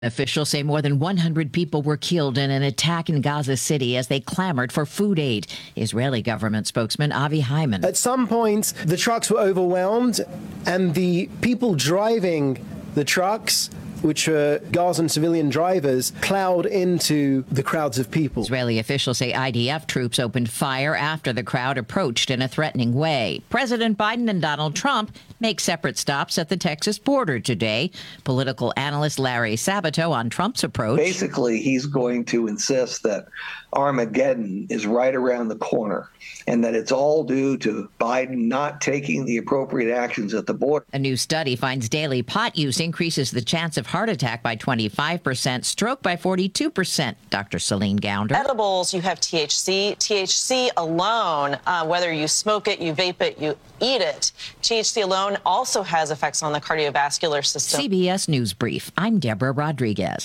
Officials say more than 100 people were killed in an attack in Gaza City as they clamored for food aid. Israeli government spokesman Avi Hyman. At some point, the trucks were overwhelmed, and the people driving the trucks, which were Gazan civilian drivers, plowed into the crowds of people. Israeli officials say IDF troops opened fire after the crowd approached in a threatening way. President Biden and Donald Trump make separate stops at the Texas border today. Political analyst Larry Sabato on Trump's approach. Basically, he's going to insist that Armageddon is right around the corner and that it's all due to Biden not taking the appropriate actions at the border. A new study finds daily pot use increases the chance of heart attack by 25%, stroke by 42%. Dr. Celine Gounder. Edibles, you have THC. THC alone, whether you smoke it, you vape it, you eat it, THC alone also has effects on the cardiovascular system. CBS News Brief. I'm Deborah Rodriguez.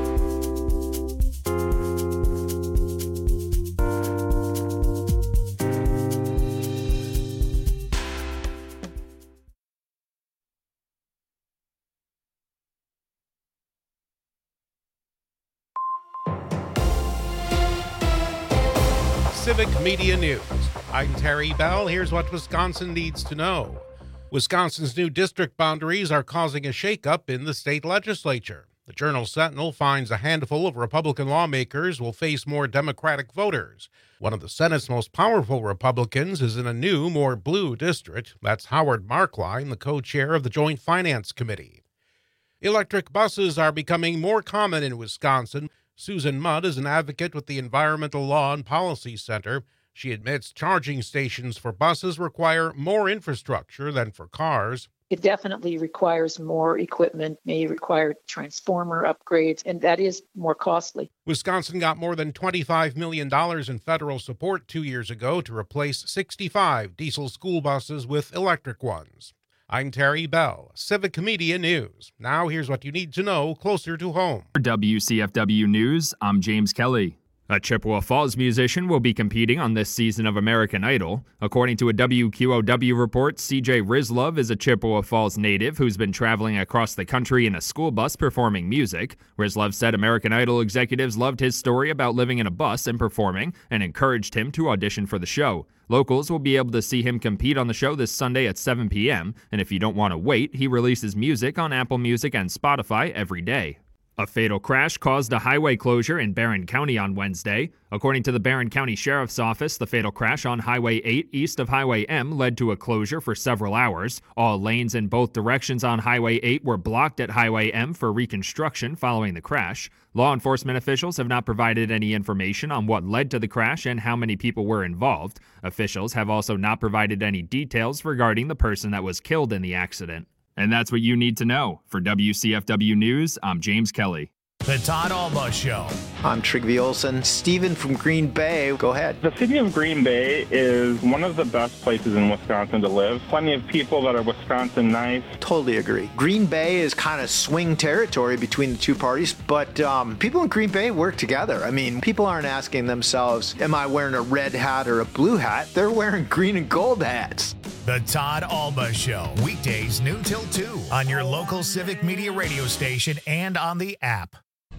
Civic Media News. I'm Terry Bell. Here's what Wisconsin needs to know. Wisconsin's new district boundaries are causing a shakeup in the state legislature. The Journal-Sentinel finds a handful of Republican lawmakers will face more Democratic voters. One of the Senate's most powerful Republicans is in a new, more blue district. That's Howard Markline, the co-chair of the Joint Finance Committee. Electric buses are becoming more common in Wisconsin. Susan Mudd is an advocate with the Environmental Law and Policy Center. She admits charging stations for buses require more infrastructure than for cars. It definitely requires more equipment, may require transformer upgrades, and that is more costly. Wisconsin got more than $25 million in federal support 2 years ago to replace 65 diesel school buses with electric ones. I'm Terry Bell, Civic Media News. Now here's what you need to know closer to home. For WCFW News, I'm James Kelly. A Chippewa Falls musician will be competing on this season of American Idol. According to a WQOW report, CJ Rizlov is a Chippewa Falls native who's been traveling across the country in a school bus performing music. Rizlov said American Idol executives loved his story about living in a bus and performing and encouraged him to audition for the show. Locals will be able to see him compete on the show this Sunday at 7 p.m., and if you don't want to wait, he releases music on Apple Music and Spotify every day. A fatal crash caused a highway closure in Barron County on Wednesday. According to the Barron County Sheriff's Office, the fatal crash on Highway 8 east of Highway M led to a closure for several hours. All lanes in both directions on Highway 8 were blocked at Highway M for reconstruction following the crash. Law enforcement officials have not provided any information on what led to the crash and how many people were involved. Officials have also not provided any details regarding the person that was killed in the accident. And that's what you need to know. For WCFW News, I'm James Kelly. The Todd Alba Show. I'm Trygve Olsen. Steven from Green Bay. Go ahead. The city of Green Bay is one of the best places in Wisconsin to live. Plenty of people that are Wisconsin nice. Totally agree. Green Bay is kind of swing territory between the two parties, but people in Green Bay work together. I mean, people aren't asking themselves, am I wearing a red hat or a blue hat? They're wearing green and gold hats. The Todd Alba Show. Weekdays noon till 2 on your local Civic Media radio station and on the app.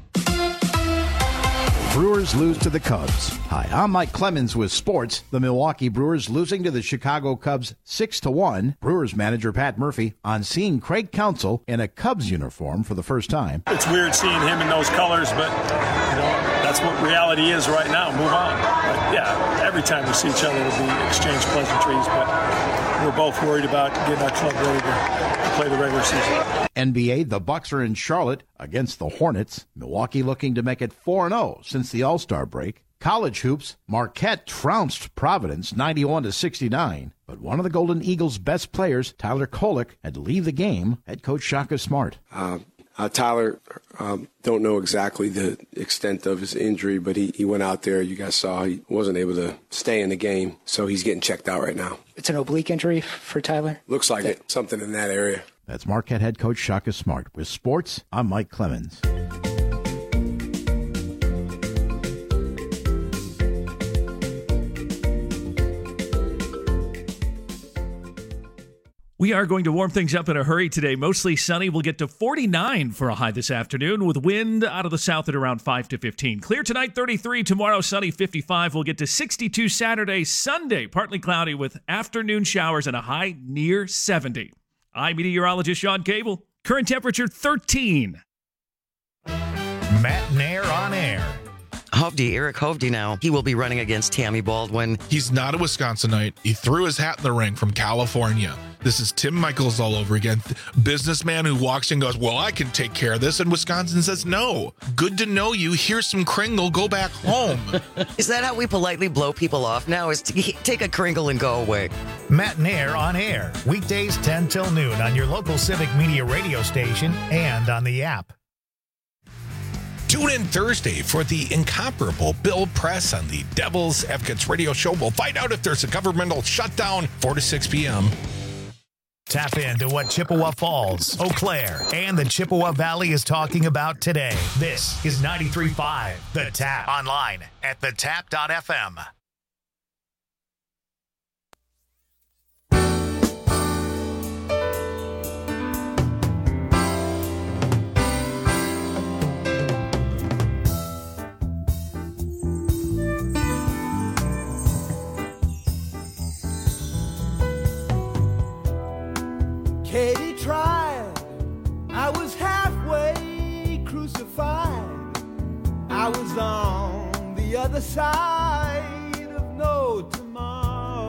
Brewers lose to the Cubs. Hi, I'm Mike Clemens with sports. The Milwaukee Brewers losing to the Chicago Cubs 6-1. Brewers manager Pat Murphy on seeing Craig Counsell in a Cubs uniform for the first time. It's weird seeing him in those colors, but that's what reality is right now. Move on. But yeah, every time we see each other, it'll be exchange pleasantries, but we're both worried about getting our club ready to play the regular season. NBA, the Bucks are in Charlotte against the Hornets. Milwaukee looking to make it 4-0 since the All-Star break. College hoops, Marquette trounced Providence 91-69. But one of the Golden Eagles' best players, Tyler Kolek, had to leave the game. Head coach Shaka Smart. Tyler, don't know exactly the extent of his injury, but he went out there. You guys saw he wasn't able to stay in the game, so he's getting checked out right now. It's an oblique injury for Tyler? Looks like it. Something in that area. That's Marquette head coach Shaka Smart. With sports, I'm Mike Clemens. We are going to warm things up in a hurry today. Mostly sunny. We'll get to 49 for a high this afternoon with wind out of the south at around 5 to 15. Clear tonight, 33. Tomorrow, sunny, 55. We'll get to 62 Saturday. Sunday, partly cloudy with afternoon showers and a high near 70. I'm meteorologist Sean Cable. Current temperature 13. Matt Nair on air. Eric Hovde now. He will be running against Tammy Baldwin. He's not a Wisconsinite. He threw his hat in the ring from California. This is Tim Michaels all over again. Businessman who walks in and goes, well, I can take care of this. And Wisconsin says, no. Good to know you. Here's some Kringle. Go back home. Is that how we politely blow people off now? Is to take a Kringle and go away? Matt Nair on air. Weekdays 10 till noon on your local Civic Media radio station and on the app. Tune in Thursday for the incomparable Bill Press on the Devil's Advocates radio show. We'll find out if there's a governmental shutdown 4 to 6 p.m. Tap into what Chippewa Falls, Eau Claire, and the Chippewa Valley is talking about today. This is 93.5 The Tap. Online at thetap.fm. Katie tried, I was halfway crucified. I was on the other side of no tomorrow.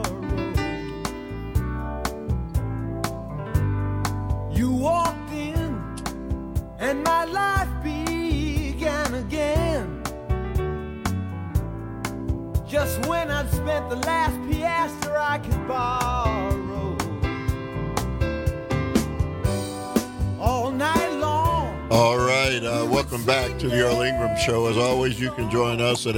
You walked in and my life began again. Just when I'd spent the last piastre I could borrow. All night long. All right, welcome back to the Earl Ingram Show. As always, you can join us at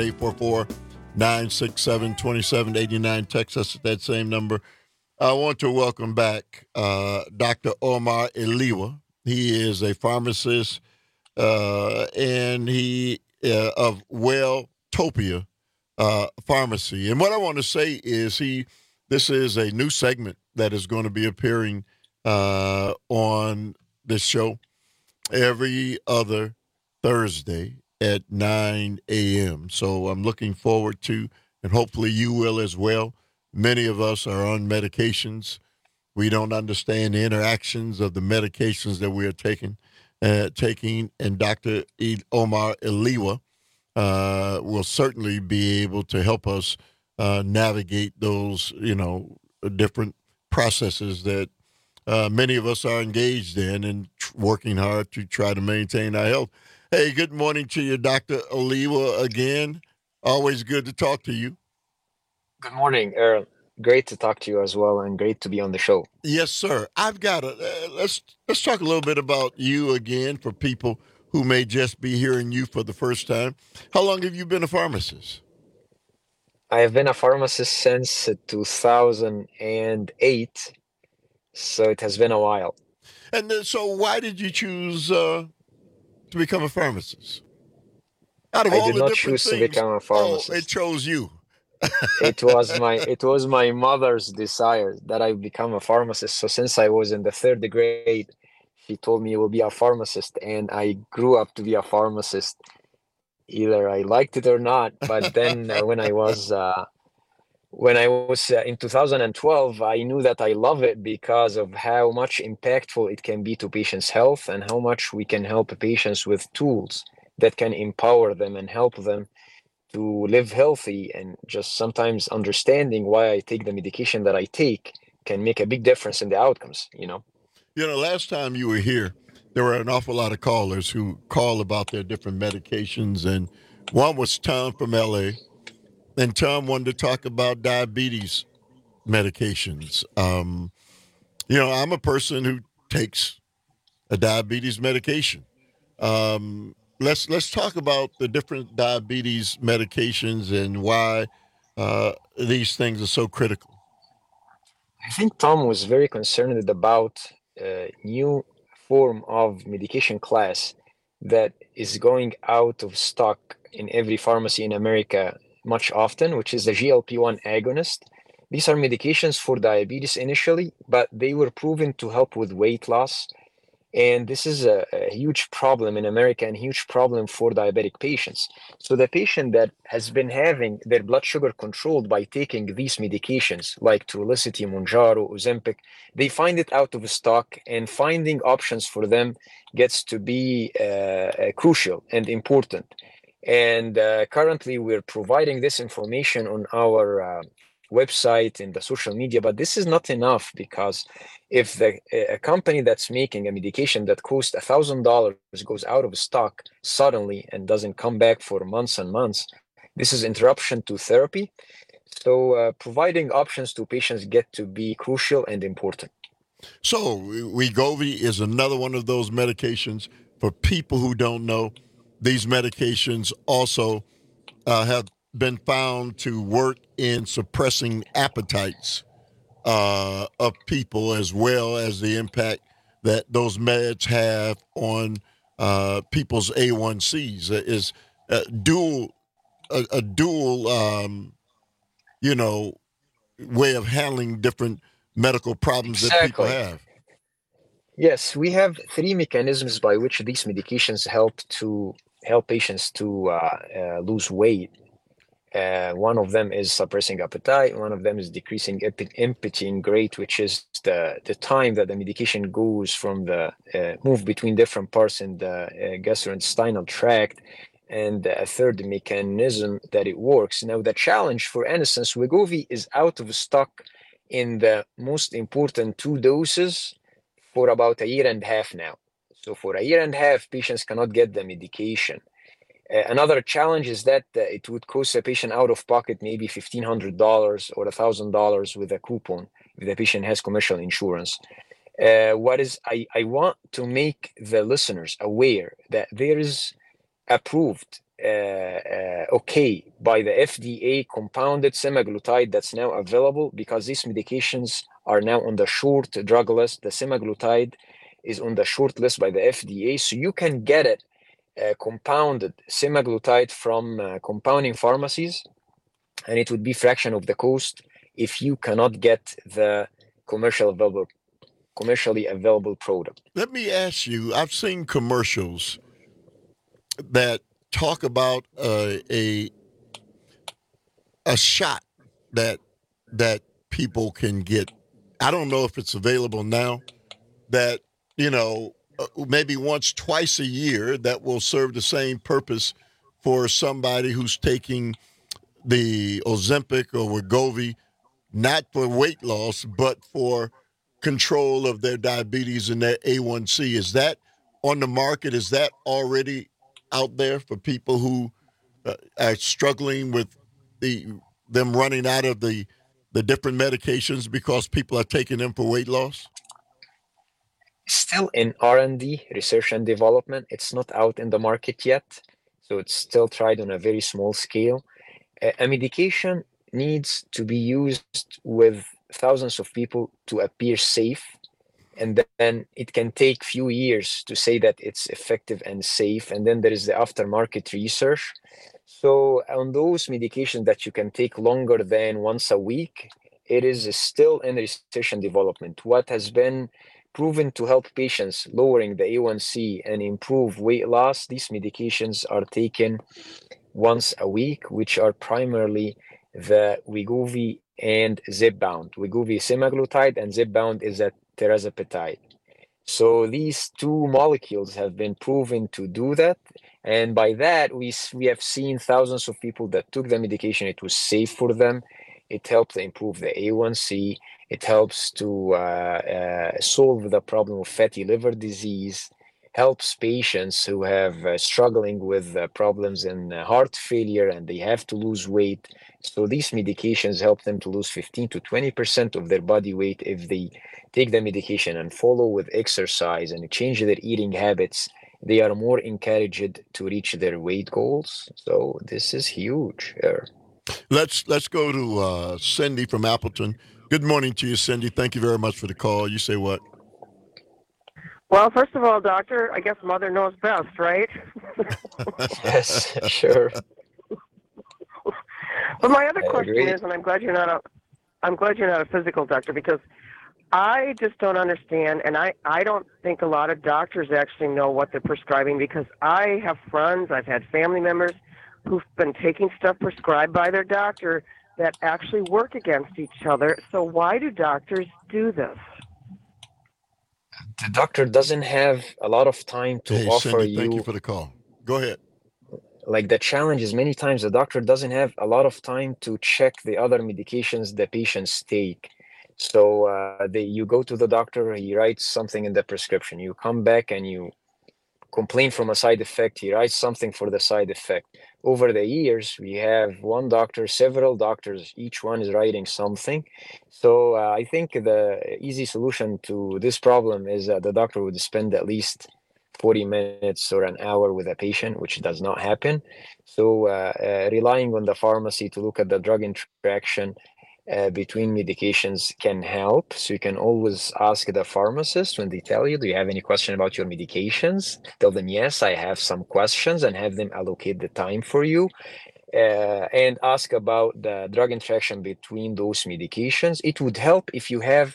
844-967-2789. Text us at that same number. I want to welcome back Dr. Omar Eliwa. He is a pharmacist, and he of Welltopia Pharmacy. And what I want to say is this is a new segment that is going to be appearing on this show every other Thursday at 9 a.m. So I'm looking forward to, and hopefully you will as well. Many of us are on medications. We don't understand the interactions of the medications that we are taking, and Dr. Omar Eliwa will certainly be able to help us navigate those, different processes that many of us are engaged in and working hard to try to maintain our health. Hey, good morning to you, Dr. Eliwa, again. Always good to talk to you. Good morning, Earl. Great to talk to you as well, and great to be on the show. Yes, sir. I've got let's talk a little bit about you again for people who may just be hearing you for the first time. How long have you been a pharmacist? I have been a pharmacist since 2008. So it has been a while. And so why did you choose to become a pharmacist? Out of I all did the not different choose to things, become a pharmacist. it chose you. It was my mother's desire that I become a pharmacist. So since I was in the 3rd grade, she told me you will be a pharmacist, and I grew up to be a pharmacist. Either I liked it or not, but then when I was in 2012, I knew that I love it because of how much impactful it can be to patients' health and how much we can help patients with tools that can empower them and help them to live healthy. And just sometimes understanding why I take the medication that I take can make a big difference in the outcomes, Last time you were here, there were an awful lot of callers who called about their different medications. And one was Tom from L.A., and Tom wanted to talk about diabetes medications. I'm a person who takes a diabetes medication. Let's talk about the different diabetes medications and why these things are so critical. I think Tom was very concerned about a new form of medication class that is going out of stock in every pharmacy in America much often, which is the GLP-1 agonist. These are medications for diabetes initially, but they were proven to help with weight loss. And this is a huge problem in America and huge problem for diabetic patients. So the patient that has been having their blood sugar controlled by taking these medications like Trulicity, Mounjaro, Ozempic, they find it out of stock, and finding options for them gets to be crucial and important. And currently we're providing this information on our website and the social media, but this is not enough, because if a company that's making a medication that costs $1,000 goes out of stock suddenly and doesn't come back for months and months, this is interruption to therapy. So providing options to patients get to be crucial and important. So Wegovy is another one of those medications. For people who don't know, these medications also have been found to work in suppressing appetites of people, as well as the impact that those meds have on people's A1Cs. Is a dual way of handling different medical problems that people have. Yes, we have 3 mechanisms by which these medications help patients to lose weight. One of them is suppressing appetite. One of them is decreasing impinging rate, which is the time that the medication goes from the move between different parts in the gastrointestinal tract. And a third mechanism that it works. Now, the challenge, for instance, Wegovy is out of stock in the most important 2 doses for about 1.5 years now. So for 1.5 years, patients cannot get the medication. Another challenge is that it would cost a patient out of pocket maybe $1,500 or $1,000 with a coupon if the patient has commercial insurance. I want to make the listeners aware that there is approved by the FDA compounded semaglutide that's now available, because these medications are now on the short drug list. The semaglutide is on the short list by the FDA, so you can get it compounded semaglutide from compounding pharmacies, and it would be fraction of the cost if you cannot get the commercially available product. Let me ask you, I've seen commercials that talk about a shot that people can get. I don't know if it's available now, that maybe once, twice a year, that will serve the same purpose for somebody who's taking the Ozempic or Wegovy, not for weight loss, but for control of their diabetes and their A1C. Is that on the market? Is that already out there for people who are struggling with them running out of the different medications because people are taking them for weight loss? Still in R&D, research and development. It's not out in the market yet, so it's still tried on a very small scale. A medication needs to be used with thousands of people to appear safe, and then it can take few years to say that it's effective and safe, and then there is the aftermarket research. So on those medications that you can take longer than once a week, it is still in research and development. What has been proven to help patients lowering the A1C and improve weight loss, these medications are taken once a week, which are primarily the Wegovy and Zepbound. Wegovy is semaglutide and Zepbound is a tirzepatide. So these 2 molecules have been proven to do that. And by that, we have seen thousands of people that took the medication. It was safe for them. It helped improve the A1C. It helps to solve the problem of fatty liver disease, helps patients who have struggling with problems in heart failure and they have to lose weight. So these medications help them to lose 15 to 20% of their body weight if they take the medication and follow with exercise and change their eating habits. They are more encouraged to reach their weight goals. So this is huge. Let's go to Cindy from Appleton. Good morning to you, Cindy. Thank you very much for the call. You say what? Well, first of all, doctor, I guess mother knows best, right? Yes, sure. But my other question is, and I'm glad you're not I'm glad you're not a physical doctor, because I just don't understand, and I don't think a lot of doctors actually know what they're prescribing, because I have friends, I've had family members who've been taking stuff prescribed by their doctor that actually work against each other. So why do doctors do this? The doctor doesn't have a lot of time to offer Cindy, you. Thank you for the call. Go ahead. Like, the challenge is many times the doctor doesn't have a lot of time to check the other medications the patients take. So you go to the doctor, he writes something in the prescription. You come back and you complain from a side effect. He writes something for the side effect. Over the years, we have one doctor, several doctors, each one is writing something. So I think the easy solution to this problem is that the doctor would spend at least 40 minutes or an hour with a patient, which does not happen. So relying on the pharmacy to look at the drug interaction between medications can help. So you can always ask the pharmacist when they tell you, do you have any question about your medications? Tell them, yes, I have some questions, and have them allocate the time for you. And ask about the drug interaction between those medications. It would help if you have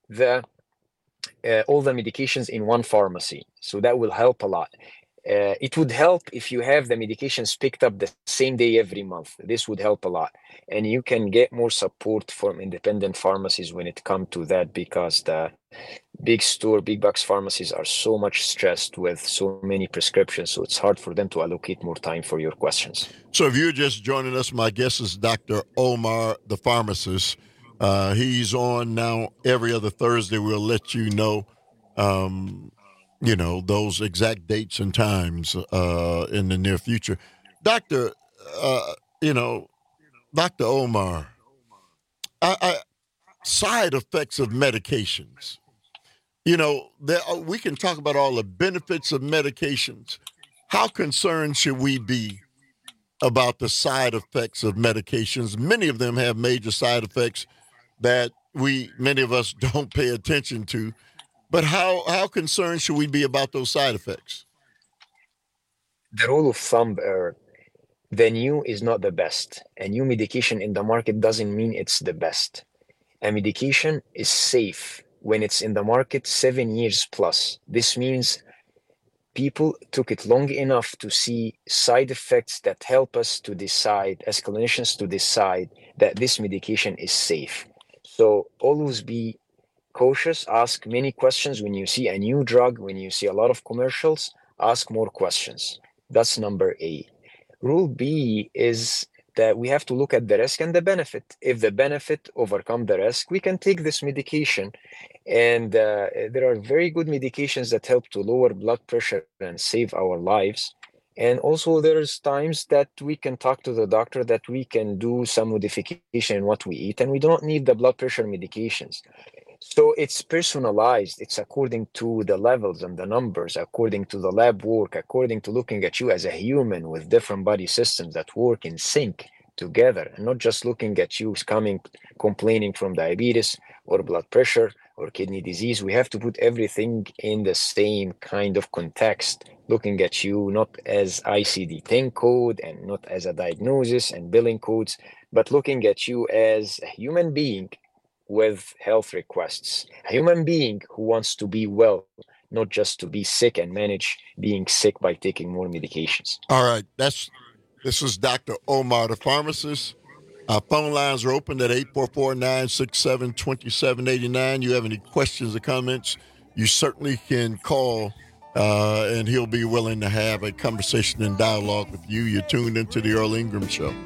all the medications in one pharmacy. So that will help a lot. It would help if you have the medications picked up the same day every month. This would help a lot. And you can get more support from independent pharmacies when it comes to that, because the big box pharmacies are so much stressed with so many prescriptions. So it's hard for them to allocate more time for your questions. So if you're just joining us, my guest is Dr. Omar, the pharmacist. He's on now every other Thursday. We'll let you know, those exact dates and times in the near future. Dr. Omar, side effects of medications. We can talk about all the benefits of medications. How concerned should we be about the side effects of medications? Many of them have major side effects that many of us don't pay attention to. But how concerned should we be about those side effects? The rule of thumb, the new is not the best. A new medication in the market doesn't mean it's the best. A medication is safe when it's in the market 7 years plus. This means people took it long enough to see side effects that help us to decide, as clinicians, to decide that this medication is safe. So always be cautious, ask many questions when you see a new drug, when you see a lot of commercials, ask more questions. That's number A. Rule B is that we have to look at the risk and the benefit. If the benefit overcomes the risk, we can take this medication. And there are very good medications that help to lower blood pressure and save our lives. And also there's times that we can talk to the doctor that we can do some modification in what we eat, and we don't need the blood pressure medications. So it's personalized. It's according to the levels and the numbers, according to the lab work, according to looking at you as a human with different body systems that work in sync together, and not just looking at you complaining from diabetes or blood pressure or kidney disease. We have to put everything in the same kind of context, looking at you not as ICD-10 code and not as a diagnosis and billing codes, but looking at you as a human being with health requests, a human being who wants to be well, not just to be sick and manage being sick by taking more medications. All right. This is Dr. Omar, the pharmacist. Our phone lines are open at 844-967-2789. You have any questions or comments, you certainly can call, and he'll be willing to have a conversation and dialogue with you. You're tuned into the Earl Ingram Show.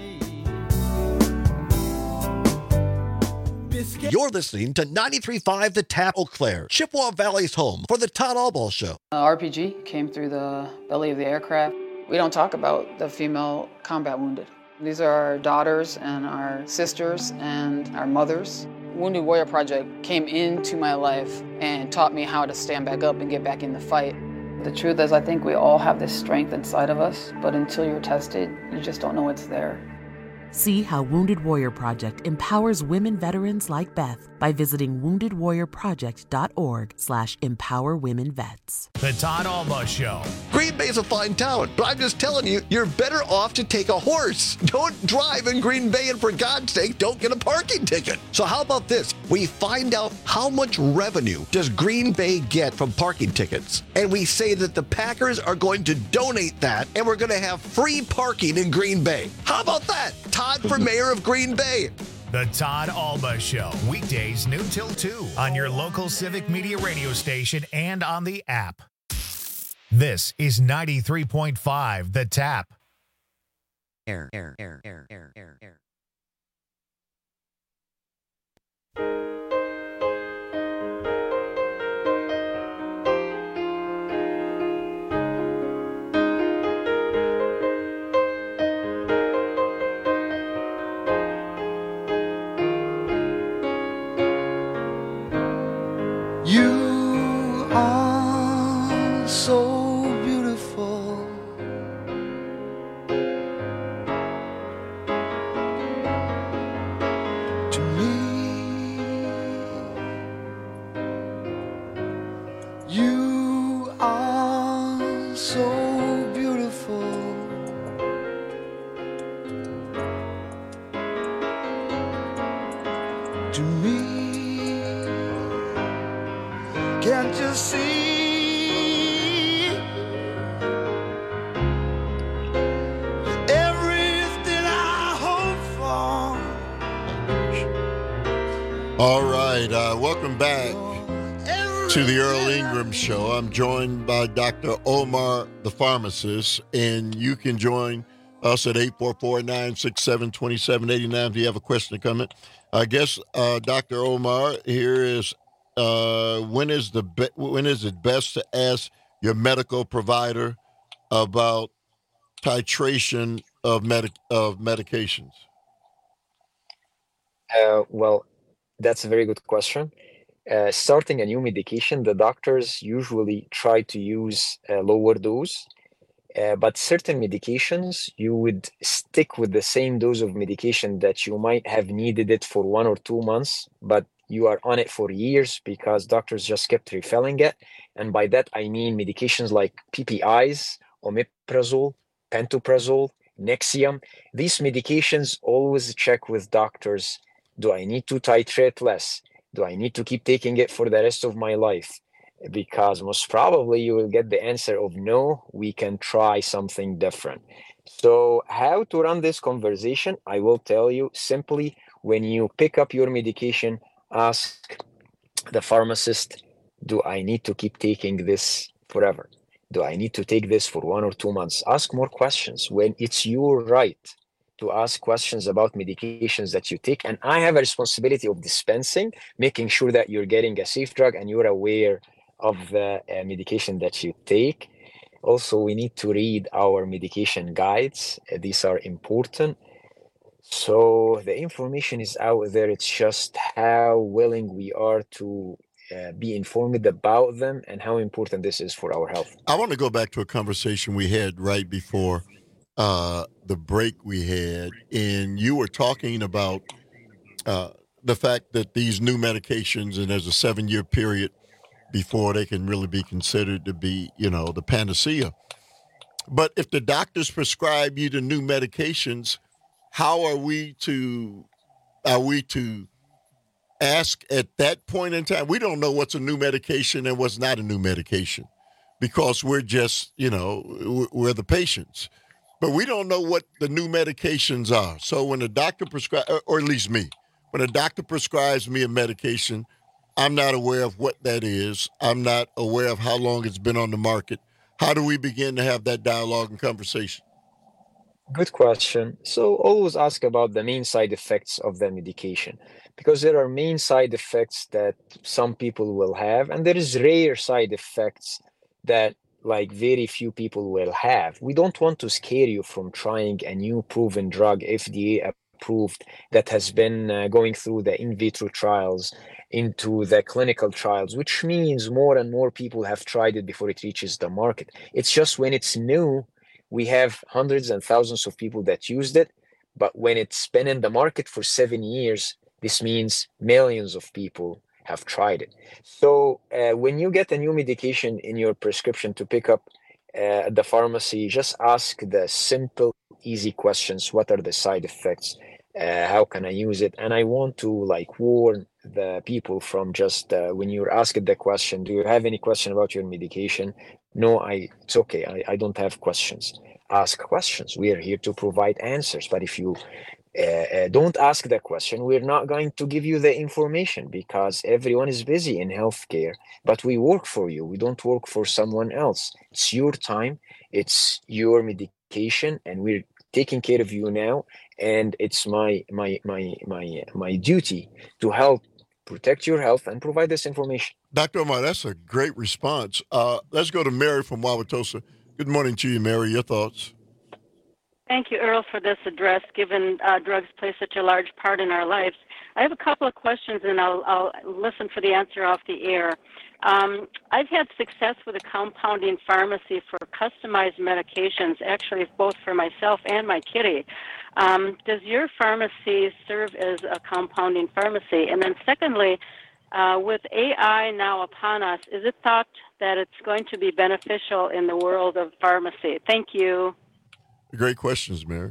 You're listening to 93.5 The Tap, Eau Claire, Chippewa Valley's home for the Todd Allball Show. RPG came through the belly of the aircraft. We don't talk about the female combat wounded. These are our daughters and our sisters and our mothers. Wounded Warrior Project came into my life and taught me how to stand back up and get back in the fight. The truth is, I think we all have this strength inside of us, but until you're tested, you just don't know it's there. See how Wounded Warrior Project empowers women veterans like Beth by by visiting woundedwarriorproject.org/empowerwomenvets. The Todd Alba Show. Green Bay's a fine town, but I'm just telling you, you're better off to take a horse. Don't drive in Green Bay, and for God's sake, don't get a parking ticket. So how about this? We find out how much revenue does Green Bay get from parking tickets, and we say that the Packers are going to donate that, and we're going to have free parking in Green Bay. How about that? Todd for mayor of Green Bay. The Todd Alba Show. Weekdays noon till 2 on your local Civic Media radio station and on the app. This is 93.5 The Tap. Air. You are so beautiful. To me, you are so beautiful. To me, can't you see everything I hope for? All right, welcome back to the Earl Ingram Show. I'm joined by Dr. Omar, the pharmacist, and you can join us at 844-967-2789 if you have a question or comment. I guess, Dr. Omar, here is when is it best to ask your medical provider about titration of medications? Well, that's a very good question. Starting a new medication, the doctors usually try to use a lower dose, but certain medications, you would stick with the same dose of medication that you might have needed it for 1 or 2 months, but you are on it for years because doctors just kept refilling it. And by that, I mean medications like PPIs, omeprazole, pantoprazole, Nexium. These medications, always check with doctors. Do I need to titrate less? Do I need to keep taking it for the rest of my life? Because most probably you will get the answer of no, we can try something different. So how to run this conversation? I will tell you simply, when you pick up your medication, ask the pharmacist, do I need to keep taking this forever? Do I need to take this for 1 or 2 months? Ask more questions when it's your right to ask questions about medications that you take. And I have a responsibility of dispensing, making sure that you're getting a safe drug and you're aware of the medication that you take. Also, we need to read our medication guides. These are important. So the information is out there. It's just how willing we are to be informed about them and how important this is for our health. I want to go back to a conversation we had right before the break we had, and you were talking about the fact that these new medications, and there's a 7-year period before they can really be considered to be, the panacea. But if the doctors prescribe you the new medications, how are we to ask at that point in time? We don't know what's a new medication and what's not a new medication because we're just, we're the patients. But we don't know what the new medications are. So when a doctor prescribes, or at least me, when a doctor prescribes me a medication, I'm not aware of what that is. I'm not aware of how long it's been on the market. How do we begin to have that dialogue and conversation? Good question. So always ask about the main side effects of the medication, because there are main side effects that some people will have, and there is rare side effects that very few people will have. We don't want to scare you from trying a new proven drug, FDA approved, that has been going through the in vitro trials into the clinical trials, which means more and more people have tried it before it reaches the market. It's just when it's new, we have hundreds and thousands of people that used it, but when it's been in the market for 7 years, This means millions of people have tried it. So when you get a new medication in your prescription to pick up at the pharmacy, just ask the simple, easy questions. What are the side effects? How can I use it? And I want to like warn the people from just when you're asked the question, do you have any question about your medication? No, it's okay. I don't have questions. Ask questions. We are here to provide answers. But if you don't ask the question, we're not going to give you the information, because everyone is busy in healthcare. But we work for you. We don't work for someone else. It's your time. It's your medication, and we're taking care of you now. And it's my duty to help protect your health and provide this information. Dr. Omar, that's a great response. Let's go to Mary from Wauwatosa. Good morning to you, Mary. Your thoughts? Thank you, Earl, for this address, given drugs play such a large part in our lives. I have a couple of questions, and I'll listen for the answer off the air. I've had success with a compounding pharmacy for customized medications, actually both for myself and my kitty. Does your pharmacy serve as a compounding pharmacy? And then secondly, with AI now upon us, is it thought that it's going to be beneficial in the world of pharmacy? Thank you. Great questions, Mary.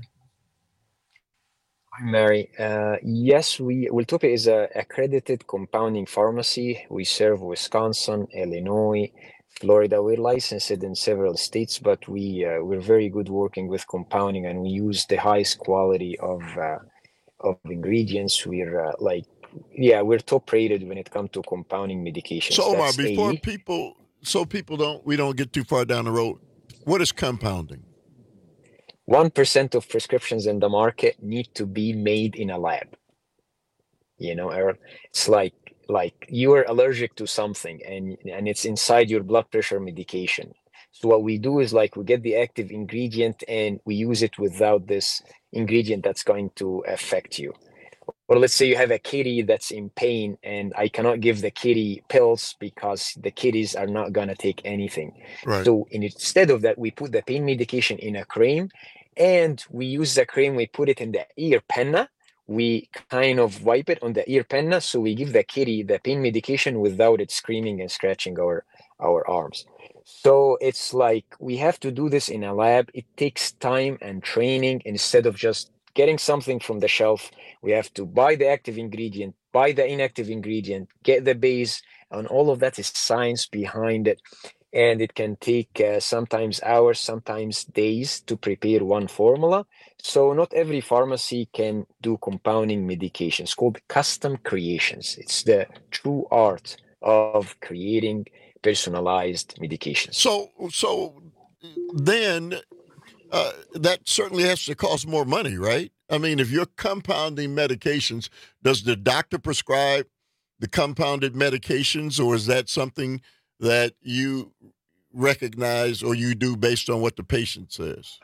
Hi, Mary. Yes, Wiltopia is an accredited compounding pharmacy. We serve Wisconsin, Illinois, Florida. We're licensed in several states, but we're very good working with compounding, and we use the highest quality of ingredients. We're top rated when it comes to compounding medications. So Omar, before we don't get too far down the road, what is compounding? 1% of prescriptions in the market need to be made in a lab. You know, Aaron, it's like you are allergic to something and it's inside your blood pressure medication. So what we do is we get the active ingredient and we use it without this ingredient that's going to affect you. Or let's say you have a kitty that's in pain and I cannot give the kitty pills because the kitties are not going to take anything. Right. So instead of that, we put the pain medication in a cream and we use the cream, we put it in the ear penna. We kind of wipe it on the ear penna. So we give the kitty the pain medication without it screaming and scratching our arms. So it's like we have to do this in a lab. It takes time and training. Instead of just getting something from the shelf, we have to buy the active ingredient, buy the inactive ingredient, get the base, and all of that is science behind it. And it can take sometimes hours, sometimes days to prepare one formula. So not every pharmacy can do compounding medications. It's called custom creations. It's the true art of creating personalized medications. So then that certainly has to cost more money, right? I mean, if you're compounding medications, does the doctor prescribe the compounded medications, or is that something that you recognize or you do based on what the patient says?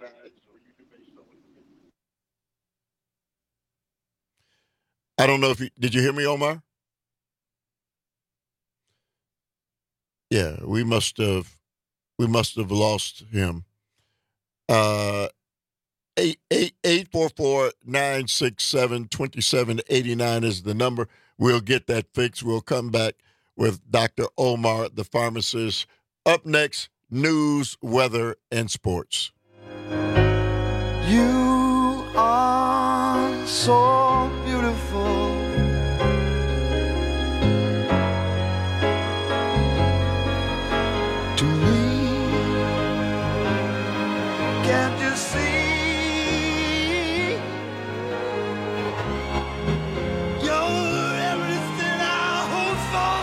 I don't know if did you hear me, Omar? Yeah, we must have lost him. 844-967-2789 is the number. We'll get that fixed. We'll come back with Dr. Omar, the pharmacist. Up next, news, weather, and sports. You are so beautiful. To me, can't you see? You're everything I hope for.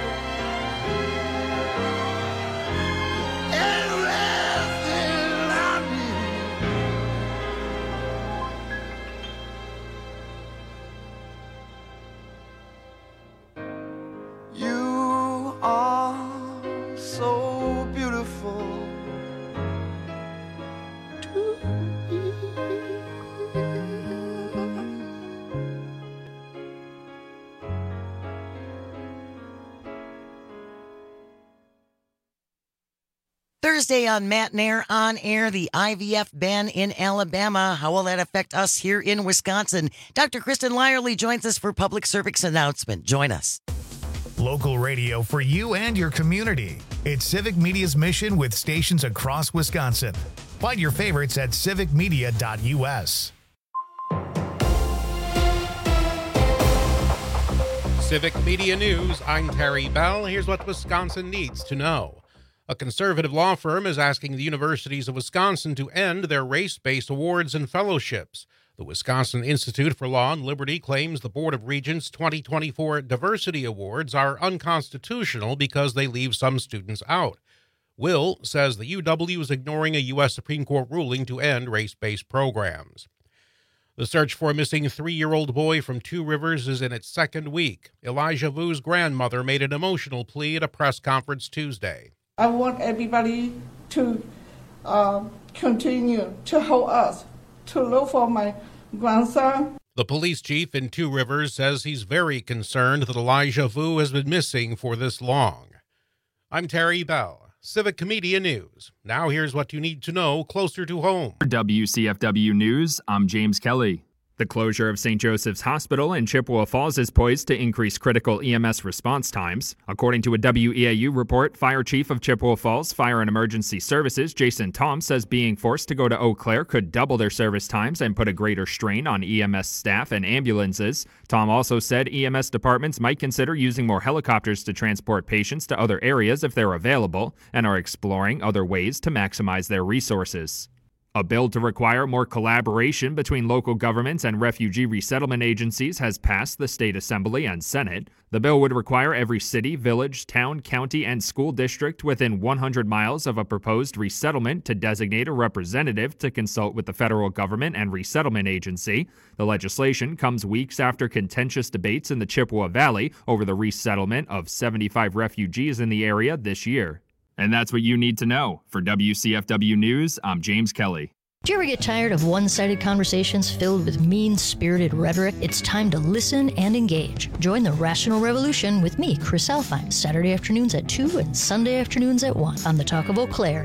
Everything I need. You are so beautiful to me. There's Thursday on Matt and Air on air, the IVF ban in Alabama. How will that affect us here in Wisconsin? Dr. Kristen Lyerly joins us for public service announcement. Join us. Local radio for you and your community. It's Civic Media's mission with stations across Wisconsin. Find your favorites at civicmedia.us. Civic Media News, I'm Terry Bell. Here's what Wisconsin needs to know. A conservative law firm is asking the universities of Wisconsin to end their race-based awards and fellowships. The Wisconsin Institute for Law and Liberty claims the Board of Regents' 2024 Diversity Awards are unconstitutional because they leave some students out. Will says the UW is ignoring a U.S. Supreme Court ruling to end race-based programs. The search for a missing 3-year-old boy from Two Rivers is in its second week. Elijah Vu's grandmother made an emotional plea at a press conference Tuesday. I want everybody to continue to help us to look for my grandson. The police chief in Two Rivers says he's very concerned that Elijah Vu has been missing for this long. I'm Terry Bell, Civic Media News. Now here's what you need to know closer to home. For WCFW News, I'm James Kelly. The closure of St. Joseph's Hospital in Chippewa Falls is poised to increase critical EMS response times. According to a WEAU report, Fire Chief of Chippewa Falls Fire and Emergency Services, Jason Tom, says being forced to go to Eau Claire could double their service times and put a greater strain on EMS staff and ambulances. Tom also said EMS departments might consider using more helicopters to transport patients to other areas if they're available, and are exploring other ways to maximize their resources. A bill to require more collaboration between local governments and refugee resettlement agencies has passed the State Assembly and Senate. The bill would require every city, village, town, county, and school district within 100 miles of a proposed resettlement to designate a representative to consult with the federal government and resettlement agency. The legislation comes weeks after contentious debates in the Chippewa Valley over the resettlement of 75 refugees in the area this year. And that's what you need to know. For WCFW News, I'm James Kelly. Do you ever get tired of one-sided conversations filled with mean-spirited rhetoric? It's time to listen and engage. Join the Rational Revolution with me, Chris Alfine, Saturday afternoons at 2 and Sunday afternoons at 1 on the Talk of Eau Claire,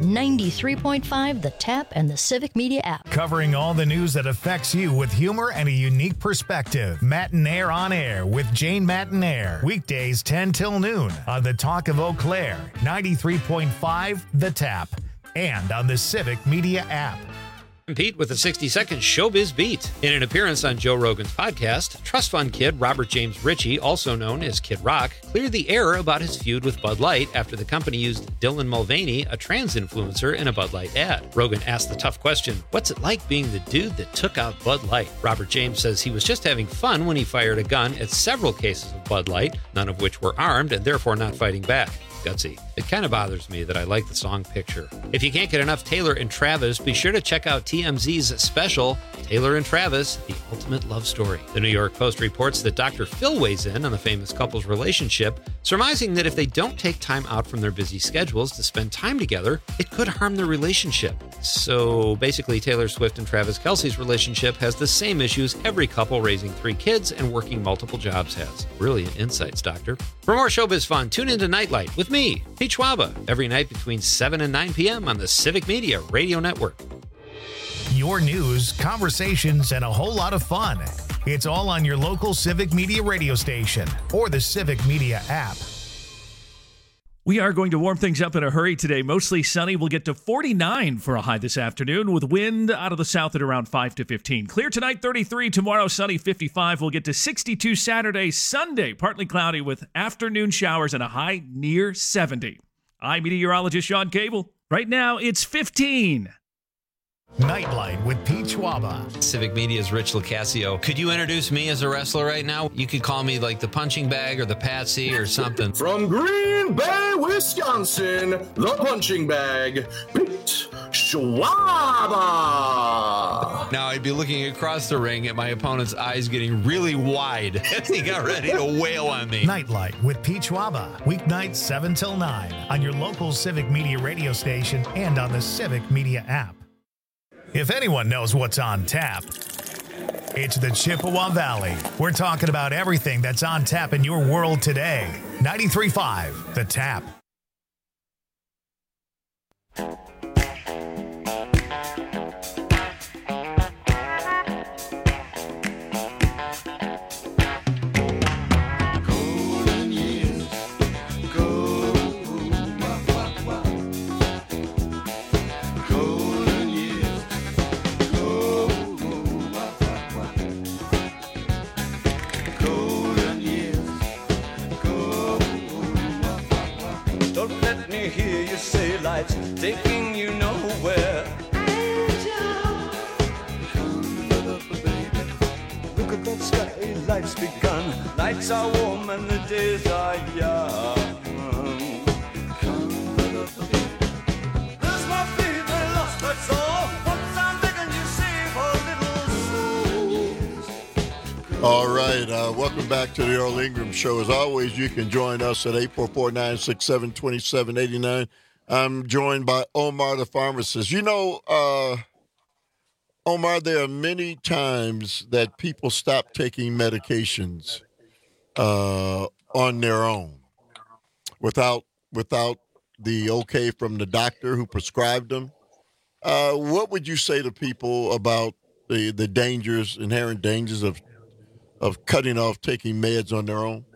93.5, The Tap, and the Civic Media app. Covering all the news that affects you with humor and a unique perspective. Matt and Air on Air with Jane Matt and Air. Weekdays 10 till noon on the Talk of Eau Claire, 93.5, The Tap, and on the Civic Media app. Pete with a 60-second Showbiz Beat. In an appearance on Joe Rogan's podcast, trust fund kid Robert James Ritchie, also known as Kid Rock, cleared the air about his feud with Bud Light after the company used Dylan Mulvaney, a trans influencer, in a Bud Light ad. Rogan asked the tough question, what's it like being the dude that took out Bud Light? Robert James says he was just having fun when he fired a gun at several cases of Bud Light, none of which were armed and therefore not fighting back. Gutsy. It kind of bothers me that I like the song Picture. If you can't get enough Taylor and Travis, be sure to check out TMZ's special, Taylor and Travis, The Ultimate Love Story. The New York Post reports that Dr. Phil weighs in on the famous couple's relationship, surmising that if they don't take time out from their busy schedules to spend time together, it could harm their relationship. So basically, Taylor Swift and Travis Kelce's relationship has the same issues every couple raising 3 kids and working multiple jobs has. Brilliant insights, Doctor. For more showbiz fun, tune into Nightlight with me, Pete Schwaba, every night between 7 and 9 p.m. on the Civic Media Radio Network. Your news, conversations, and a whole lot of fun. It's all on your local Civic Media radio station or the Civic Media app. We are going to warm things up in a hurry today. Mostly sunny. We'll get to 49 for a high this afternoon with wind out of the south at around 5 to 15. Clear tonight, 33. Tomorrow, sunny, 55. We'll get to 62 Saturday, Sunday. Partly cloudy with afternoon showers and a high near 70. I'm meteorologist Sean Cable. Right now, it's 15. Nightlight with Pete Schwaba. Civic Media's Rich Locascio. Could you introduce me as a wrestler right now? You could call me like the punching bag or the patsy or something. From Green Bay, Wisconsin, the punching bag, Pete Schwaba. Now I'd be looking across the ring at my opponent's eyes getting really wide as he got ready to wail on me. Nightlight with Pete Schwaba. Weeknights 7 till 9 on your local Civic Media radio station and on the Civic Media app. If anyone knows what's on tap, it's the Chippewa Valley. We're talking about everything that's on tap in your world today. 93.5, The Tap. lights taking you nowhere. Angel, come baby. Look at that sky, life's begun. Nights are warm and the days are young. There's my fever, lost my soul. Once I'm begging you, save a little soul. All right, welcome back to the Earl Ingram Show. As always, you can join us at 844-967-2789. I'm joined by Omar the pharmacist. You know, Omar, there are many times that people stop taking medications on their own without the okay from the doctor who prescribed them. What would you say to people about the dangers, inherent dangers of cutting off taking meds on their own?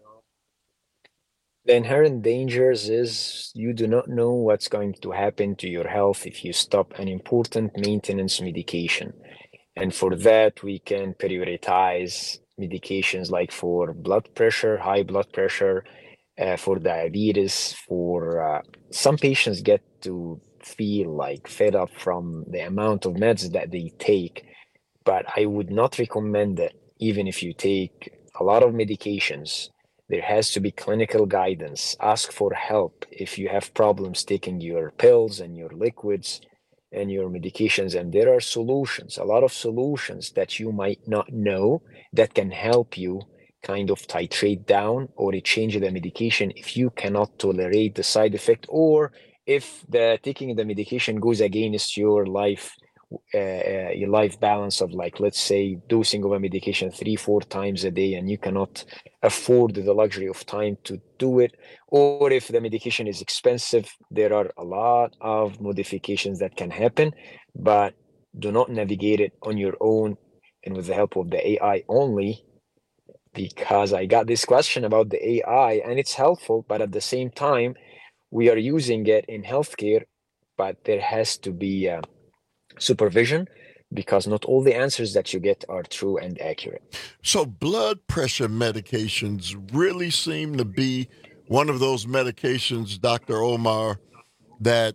The inherent dangers is you do not know what's going to happen to your health if you stop an important maintenance medication. And for that, we can prioritize medications like for blood pressure, high blood pressure, for diabetes. For some patients get to feel like fed up from the amount of meds that they take, but I would not recommend it. Even if you take a lot of medications, there has to be clinical guidance. Ask for help if you have problems taking your pills and your liquids and your medications. And there are solutions, a lot of solutions that you might not know that can help you kind of titrate down or change the medication if you cannot tolerate the side effect, or if taking the medication goes against your life balance of, like, let's say, dosing of a medication 3-4 times a day and you cannot afford the luxury of time to do it, or if the medication is expensive. There are a lot of modifications that can happen, but do not navigate it on your own and with the help of the AI only, because I got this question about the AI and it's helpful, but at the same time we are using it in healthcare, but there has to be supervision, because not all the answers that you get are true and accurate. So blood pressure medications really seem to be one of those medications, Dr. Omar, that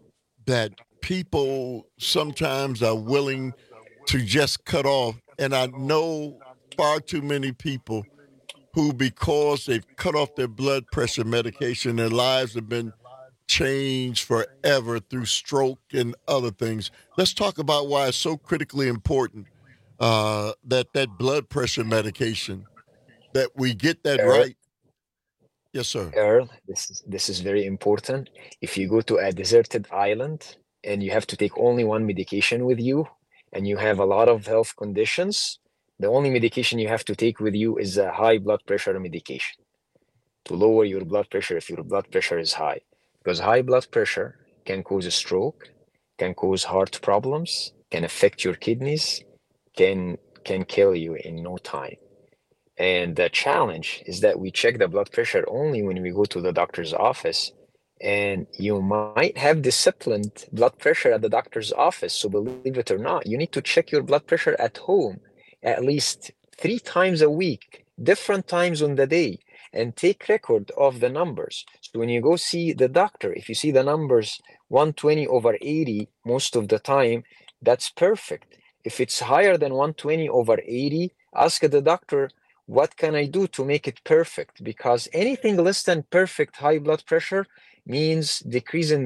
people sometimes are willing to just cut off. And I know far too many people who, because they've cut off their blood pressure medication, their lives have been changed forever through stroke and other things. Let's talk about why it's so critically important that blood pressure medication, that we get that right. Yes, sir. Earl, this is very important. If you go to a deserted island and you have to take only one medication with you and you have a lot of health conditions, the only medication you have to take with you is a high blood pressure medication to lower your blood pressure if your blood pressure is high. Because high blood pressure can cause a stroke, can cause heart problems, can affect your kidneys, can kill you in no time. And the challenge is that we check the blood pressure only when we go to the doctor's office, and you might have disciplined blood pressure at the doctor's office. So believe it or not, you need to check your blood pressure at home at least 3 times a week, different times on the day, and take record of the numbers. So when you go see the doctor, if you see the numbers 120/80 most of the time, that's perfect. If it's higher than 120/80, ask the doctor, what can I do to make it perfect? Because anything less than perfect high blood pressure means increase in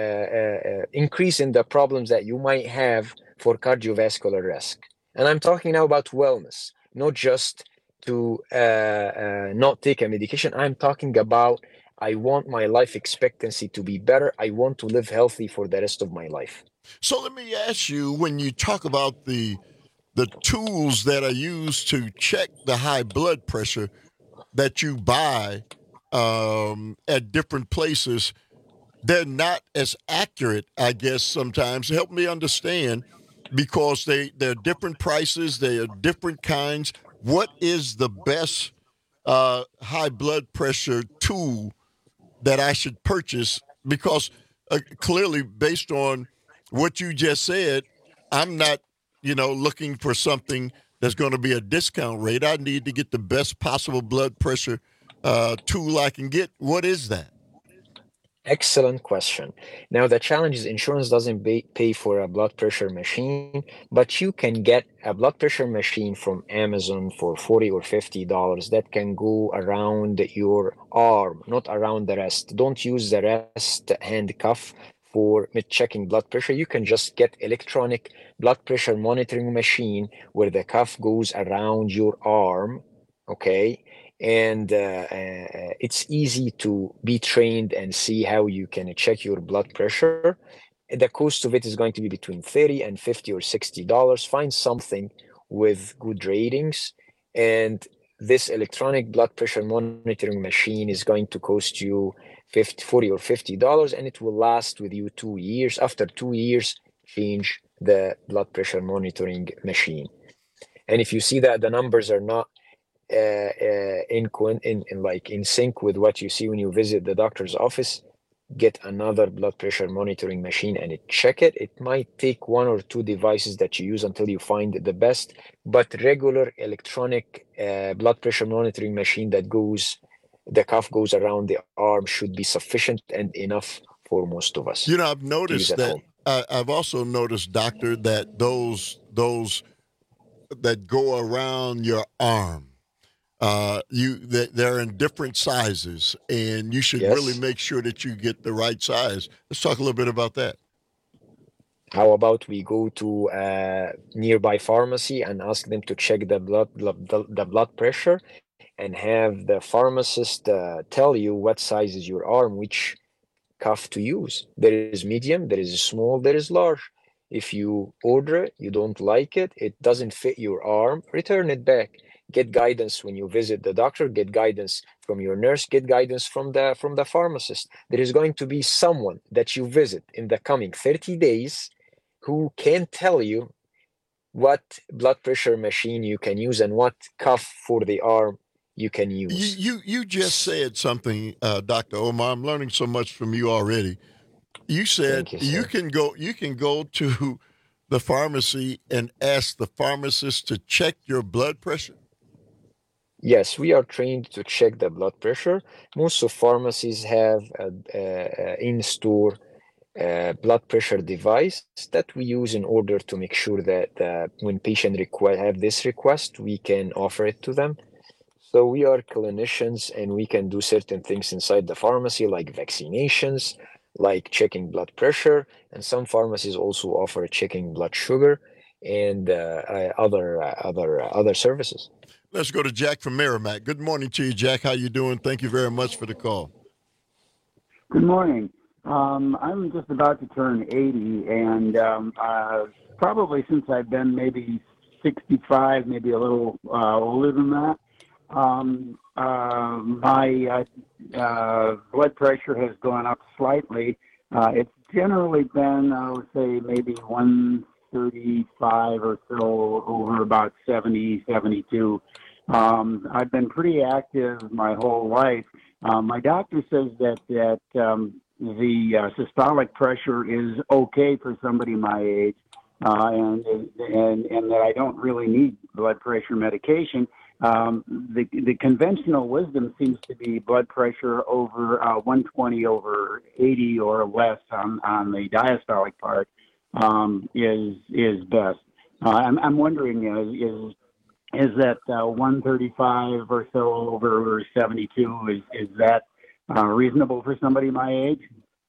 the problems that you might have for cardiovascular risk. And I'm talking now about wellness, not just to not take a medication. I'm talking about, I want my life expectancy to be better. I want to live healthy for the rest of my life. So let me ask you, when you talk about the tools that are used to check the high blood pressure that you buy at different places, they're not as accurate, I guess, sometimes. Help me understand, because they're different prices, they are different kinds. What is the best high blood pressure tool that I should purchase? Because clearly, based on what you just said, I'm not, looking for something that's going to be a discount rate. I need to get the best possible blood pressure tool I can get. What is that? Excellent question. Now, the challenge is insurance doesn't pay for a blood pressure machine, but you can get a blood pressure machine from Amazon for $40 or $50 that can go around your arm, not around the wrist. Don't use the wrist handcuff for checking blood pressure. You can just get electronic blood pressure monitoring machine where the cuff goes around your arm, okay? And it's easy to be trained and see how you can check your blood pressure. The cost of it is going to be between $30 and $50 or $60. Find something with good ratings, and this electronic blood pressure monitoring machine is going to cost you $40 or $50, and it will last with you 2 years. After 2 years, change the blood pressure monitoring machine. And if you see that the numbers are not in sync with what you see when you visit the doctor's office, get another blood pressure monitoring machine and check it. It might take 1 or 2 devices that you use until you find the best, but regular electronic blood pressure monitoring machine that the cuff goes around the arm should be sufficient and enough for most of us. You know, I've noticed that. I've also noticed, doctor, that those that go around your arm, they're in different sizes, and you should really make sure that you get the right size. Let's talk a little bit about that. How about we go to a nearby pharmacy and ask them to check the blood pressure, and have the pharmacist tell you what size is your arm, which cuff to use. There is medium, there is small, there is large. If you order it, you don't like it, it doesn't fit your arm, return it back. Get guidance when you visit the doctor, get guidance from your nurse, get guidance from the pharmacist. There is going to be someone that you visit in the coming 30 days who can tell you what blood pressure machine you can use and what cuff for the arm you can use. You just said something, Dr. Omar. I'm learning so much from you already. You said you can go to the pharmacy and ask the pharmacist to check your blood pressure. Yes, we are trained to check the blood pressure. Most of pharmacies have a in-store blood pressure device that we use in order to make sure that when patients have this request, we can offer it to them. So we are clinicians, and we can do certain things inside the pharmacy, like vaccinations, like checking blood pressure, and some pharmacies also offer checking blood sugar and other services. Let's go to Jack from Merrimack. Good morning to you, Jack. How you doing? Thank you very much for the call. Good morning. I'm just about to turn 80, and probably since I've been maybe 65, maybe a little older than that, my blood pressure has gone up slightly. It's generally been, I would say, maybe 135 or so over about 70, 72. I've been pretty active my whole life. My doctor says that the systolic pressure is okay for somebody my age, and that I don't really need blood pressure medication. The conventional wisdom seems to be blood pressure over 120 over 80 or less on the diastolic part is best. I'm wondering, is that 135 or so over 72, is that reasonable for somebody my age?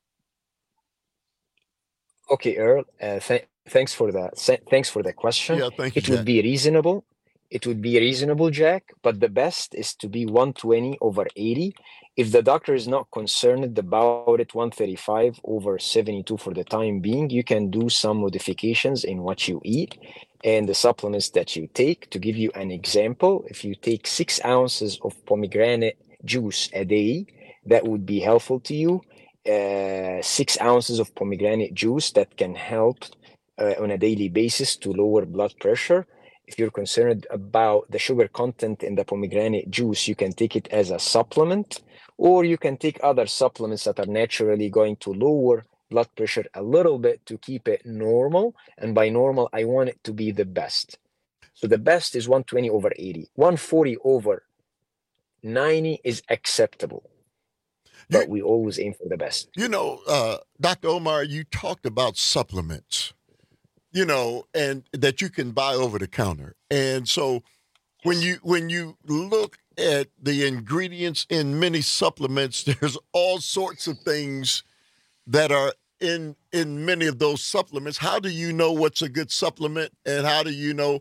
Okay, Earl, thanks for that. Thanks for the question. Yeah, thank you, It would be reasonable. It would be reasonable, Jack, but the best is to be 120 over 80. If the doctor is not concerned about it, 135 over 72 for the time being, you can do some modifications in what you eat and the supplements that you take. To give you an example, if you take 6 ounces of pomegranate juice a day, that would be helpful to you. 6 ounces of pomegranate juice that can help on a daily basis to lower blood pressure. If you're concerned about the sugar content in the pomegranate juice, you can take it as a supplement, or you can take other supplements that are naturally going to lower blood pressure a little bit to keep it normal. And by normal, I want it to be the best. So the best is 120 over 80. 140 over 90 is acceptable. but we always aim for the best. You know, Dr. Omar, you talked about supplements, you know, and that you can buy over the counter. And so when you look at the ingredients in many supplements, there's all sorts of things that are in many of those supplements. How do you know what's a good supplement, and how do you know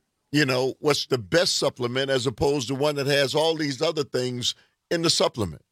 what's the best supplement as opposed to one that has all these other things in the supplement?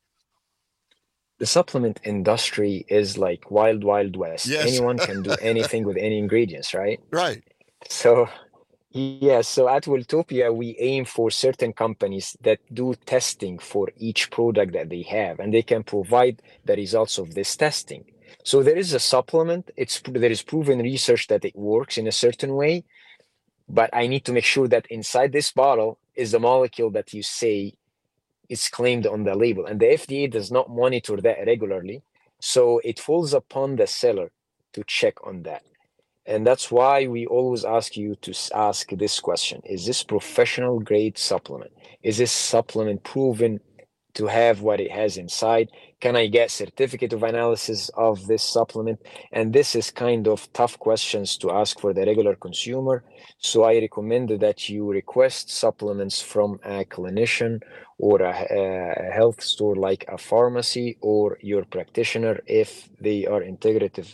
The supplement industry is like wild, wild west. Yes. Anyone can do anything with any ingredients, right? Right. So, yes. So at Wiltopia, we aim for certain companies that do testing for each product that they have, and they can provide the results of this testing. So there is a supplement. There is proven research that it works in a certain way, but I need to make sure that inside this bottle is the molecule that you say is claimed on the label. And the FDA does not monitor that regularly. So it falls upon the seller to check on that. And that's why we always ask you to ask this question. Is this professional grade supplement? Is this supplement proven to have what it has inside? Can I get certificate of analysis of this supplement? And this is kind of tough questions to ask for the regular consumer. So I recommend that you request supplements from a clinician or a health store like a pharmacy or your practitioner if they are integrative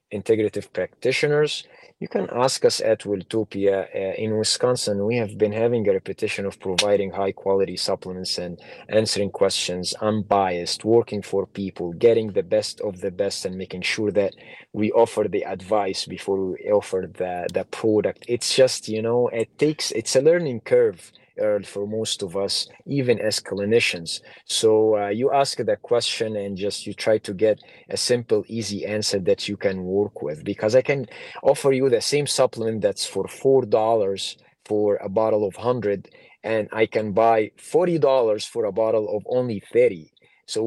practitioners. You can ask us at Wiltopia. In Wisconsin, we have been having a reputation of providing high quality supplements and answering questions unbiased, working for people, getting the best of the best, and making sure that we offer the advice before we offer the product. It's just, it's a learning curve, Earl, for most of us, even as clinicians. So you ask the question and just you try to get a simple, easy answer that you can work with, because I can offer you the same supplement that's for $4 for a bottle of 100, and I can buy $40 for a bottle of only 30. So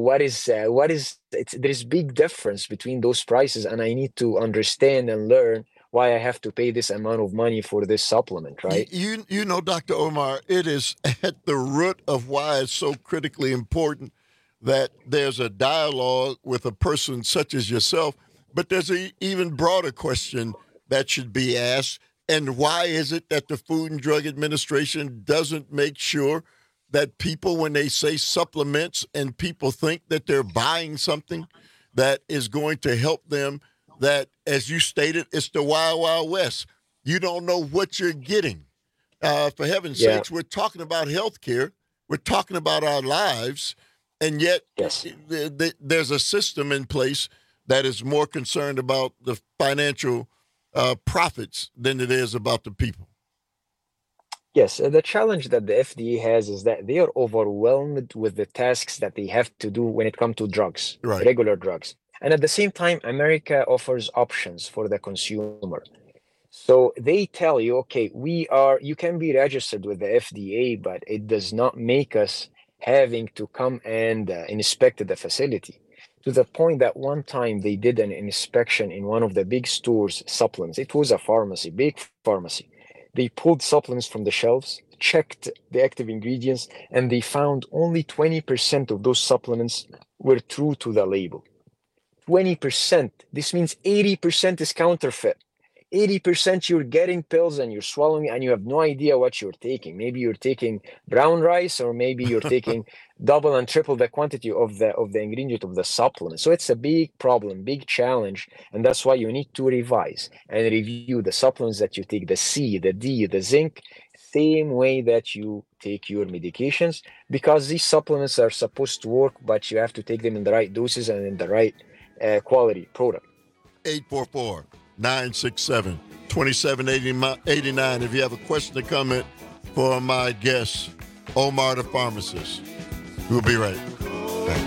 there's big difference between those prices, and I need to understand and learn why I have to pay this amount of money for this supplement, right? You know, Dr. Omar, it is at the root of why it's so critically important that there's a dialogue with a person such as yourself, but there's an even broader question that should be asked. And why is it that the Food and Drug Administration doesn't make sure that people, when they say supplements and people think that they're buying something that is going to help them, that, as you stated, it's the Wild Wild West. You don't know what you're getting. For heaven's sakes, we're talking about healthcare. We're talking about our lives. And yet there's a system in place that is more concerned about the financial profits than it is about the people. Yes, the challenge that the FDA has is that they are overwhelmed with the tasks that they have to do when it comes to drugs, regular drugs. And at the same time, America offers options for the consumer. So they tell you, okay, you can be registered with the FDA, but it does not make us having to come and inspect the facility. To the point that one time they did an inspection in one of the big stores, supplements. It was a pharmacy, big pharmacy. They pulled supplements from the shelves, checked the active ingredients, and they found only 20% of those supplements were true to the label. 20%. This means 80% is counterfeit. 80% you're getting pills and you're swallowing and you have no idea what you're taking. Maybe you're taking brown rice, or maybe you're taking double and triple the quantity of the ingredient of the supplement. So it's a big problem, big challenge, and that's why you need to revise and review the supplements that you take, the C, the D, the zinc, same way that you take your medications, because these supplements are supposed to work, but you have to take them in the right doses and in the right quality product. 844-967-2789. If you have a question or comment for my guest, Omar the pharmacist. We'll be right back.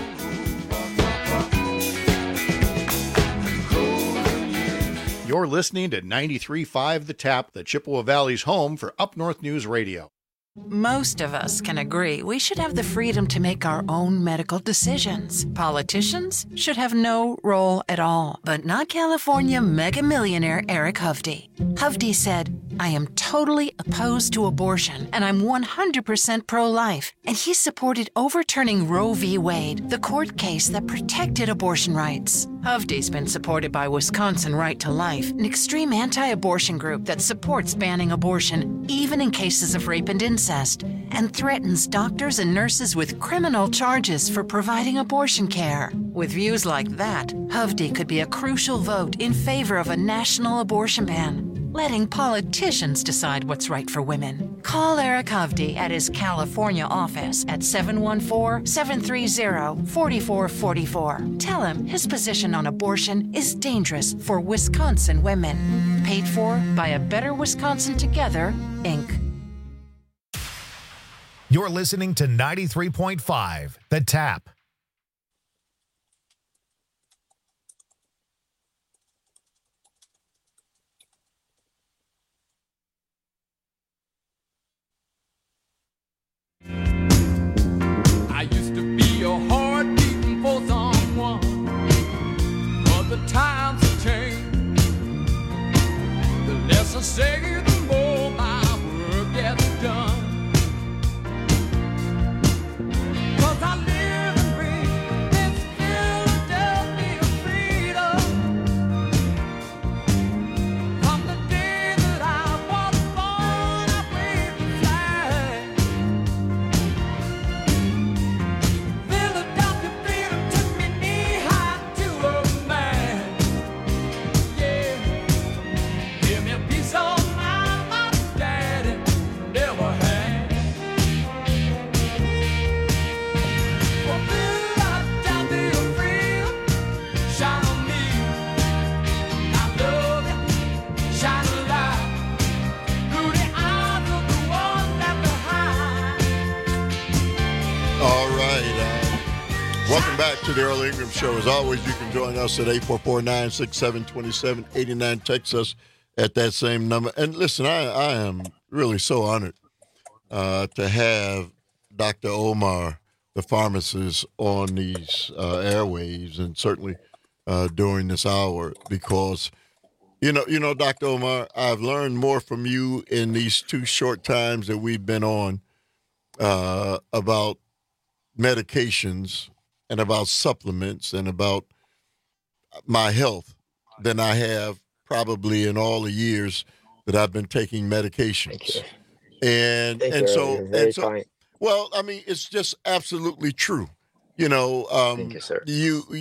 You're listening to 93.5 The Tap, the Chippewa Valley's home for Up North News Radio. Most of us can agree we should have the freedom to make our own medical decisions. Politicians should have no role at all, but not California mega millionaire Eric Hovde. Hovde said, "I am totally opposed to abortion, and I'm 100% pro-life." And he supported overturning Roe v. Wade, the court case that protected abortion rights. Hovde's been supported by Wisconsin Right to Life, an extreme anti-abortion group that supports banning abortion, even in cases of rape and incest, and threatens doctors and nurses with criminal charges for providing abortion care. With views like that, Hovde could be a crucial vote in favor of a national abortion ban, letting politicians decide what's right for women. Call Eric Hovde at his California office at 714-730-4444. Tell him his position on abortion is dangerous for Wisconsin women. Paid for by A Better Wisconsin Together, Inc. You're listening to 93.5, The Tap. I used to be a heart beating for someone, but the times have changed. The less I say, the more my work gets done. 'Cause I live and breathe this Philadelphia freedom. From the day that I was born, I waved the flag. Philadelphia freedom took me knee-high to a man. Yeah, give me a piece of mind my daddy never had. For Philadelphia freedom, shine on me. I love it, shine a light through the eyes of the one left behind. All right. Welcome back to the Earl Ingram Show. As always, you can join us at 844-967-2789. Text us at that same number. And listen, I am really so honored to have Dr. Omar, the pharmacist, on these airwaves, and certainly during this hour, because, you know, Dr. Omar, I've learned more from you in these 2 short times that we've been on about medications and about supplements and about my health than I have probably in all the years that I've been taking medications. And Thank you, and Earl. so You're very and so kind. well, I mean, it's just absolutely true. Thank you, sir.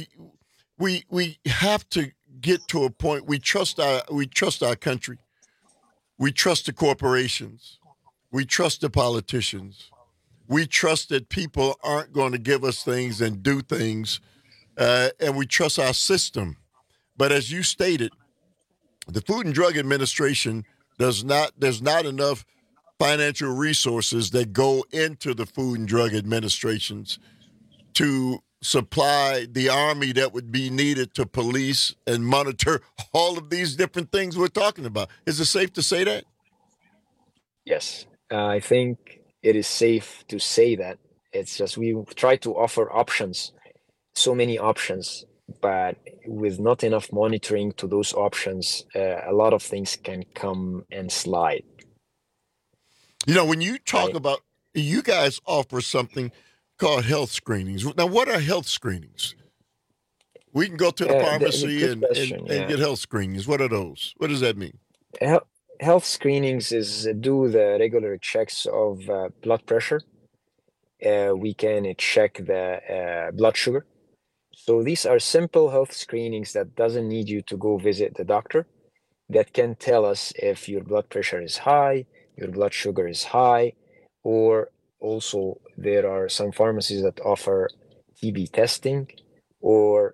We have to get to a point. We trust our country. We trust the corporations. We trust the politicians. We trust that people aren't going to give us things and do things, and we trust our system. But as you stated, the Food and Drug Administration there's not enough financial resources that go into the Food and Drug Administrations to supply the army that would be needed to police and monitor all of these different things we're talking about. Is it safe to say that? Yes, I think it is safe to say that. It's just we try to offer options, so many options, but with not enough monitoring to those options, a lot of things can come and slide. You know, when you talk about, you guys offer something called health screenings. Now, what are health screenings? We can go to the pharmacy and get health screenings. What are those? What does that mean? Health screenings is do the regular checks of blood pressure. We can check the blood sugar. So these are simple health screenings that doesn't need you to go visit the doctor, that can tell us if your blood pressure is high, your blood sugar is high, or also there are some pharmacies that offer TB testing, or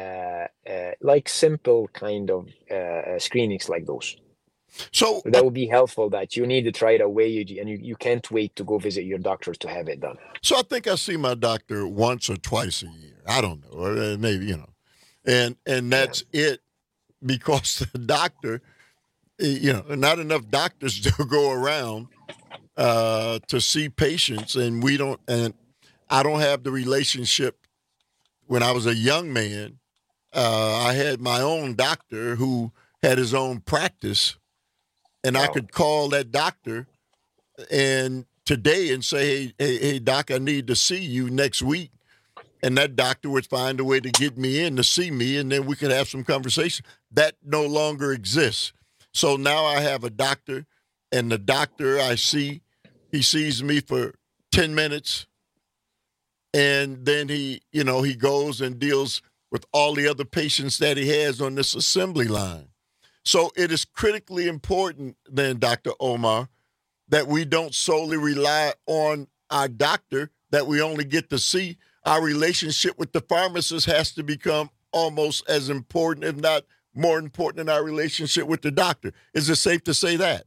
like simple kind of screenings like those. So that would be helpful, that you need to try it away, and you can't wait to go visit your doctor to have it done. So I think I see my doctor once or twice a year. I don't know, or maybe, and that's it, because the doctor, not enough doctors to go around to see patients, and I don't have the relationship. When I was a young man, I had my own doctor who had his own practice, and I could call that doctor and today and say, hey, doc, I need to see you next week. And that doctor would find a way to get me in to see me, and then we could have some conversation. That no longer exists. So now I have a doctor, and the doctor I see, he sees me for 10 minutes, and then he goes and deals with all the other patients that he has on this assembly line. So it is critically important then, Dr. Omar, that we don't solely rely on our doctor that we only get to see. Our relationship with the pharmacist has to become almost as important, if not more important, than our relationship with the doctor. Is it safe to say that?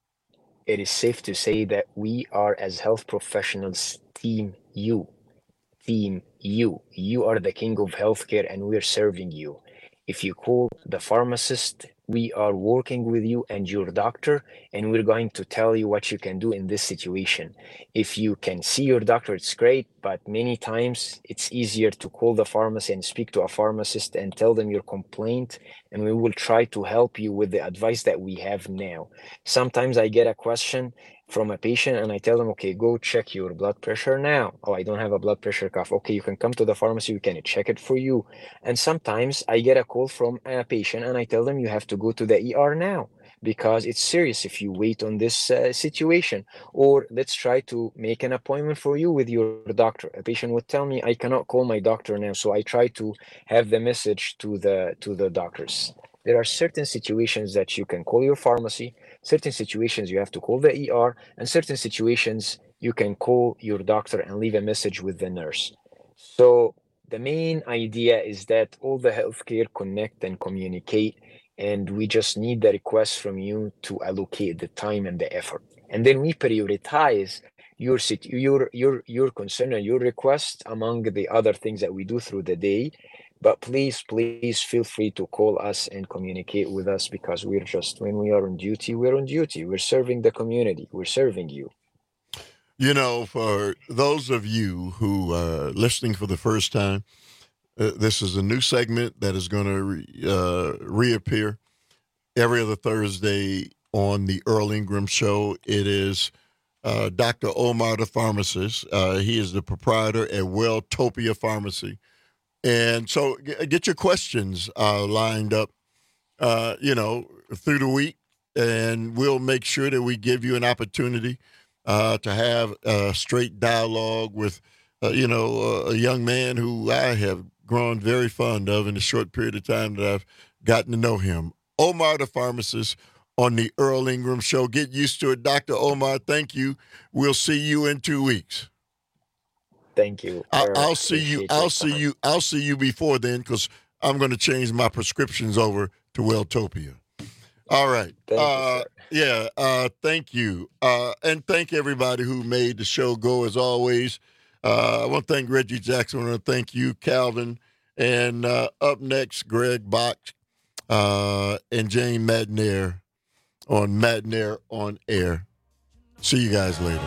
It is safe to say that we are, as health professionals, team you. Team you. You are the king of healthcare, and we're serving you. If you call the pharmacist, we are working with you and your doctor, and we're going to tell you what you can do in this situation. If you can see your doctor, it's great, but many times it's easier to call the pharmacy and speak to a pharmacist and tell them your complaint, and we will try to help you with the advice that we have now. Sometimes I get a question from a patient and I tell them, okay, go check your blood pressure now. Oh, I don't have a blood pressure cuff. Okay, you can come to the pharmacy, we can check it for you. And sometimes I get a call from a patient and I tell them you have to go to the ER now because it's serious if you wait on this situation. Or let's try to make an appointment for you with your doctor. A patient would tell me, I cannot call my doctor now. So I try to have the message to the doctors. There are certain situations that you can call your pharmacy, certain situations you have to call the ER, and certain situations you can call your doctor and leave a message with the nurse. So the main idea is that all the healthcare connect and communicate, and we just need the request from you to allocate the time and the effort. And then we prioritize your concern and your request among the other things that we do through the day. But please feel free to call us and communicate with us, because we're just, when we are on duty, we're on duty. We're serving the community. We're serving you. You know, for those of you who are listening for the first time, this is a new segment that is going to reappear every other Thursday on the Earl Ingram Show. It is Dr. Omar, the pharmacist. He is the proprietor at Welltopia Pharmacy. And so get your questions lined up, through the week, and we'll make sure that we give you an opportunity to have a straight dialogue with, a young man who I have grown very fond of in the short period of time that I've gotten to know him. Omar, the pharmacist, on the Earl Ingram Show. Get used to it, Dr. Omar. Thank you. We'll see you in 2 weeks. Thank you. I'll see you before then, because I'm going to change my prescriptions over to Welltopia. All right. Thank you. And thank everybody who made the show go, as always. I want to thank Reggie Jackson. I want to thank you, Calvin. And up next, Greg Bach and Jane Madnair on Madnair on Air. See you guys later.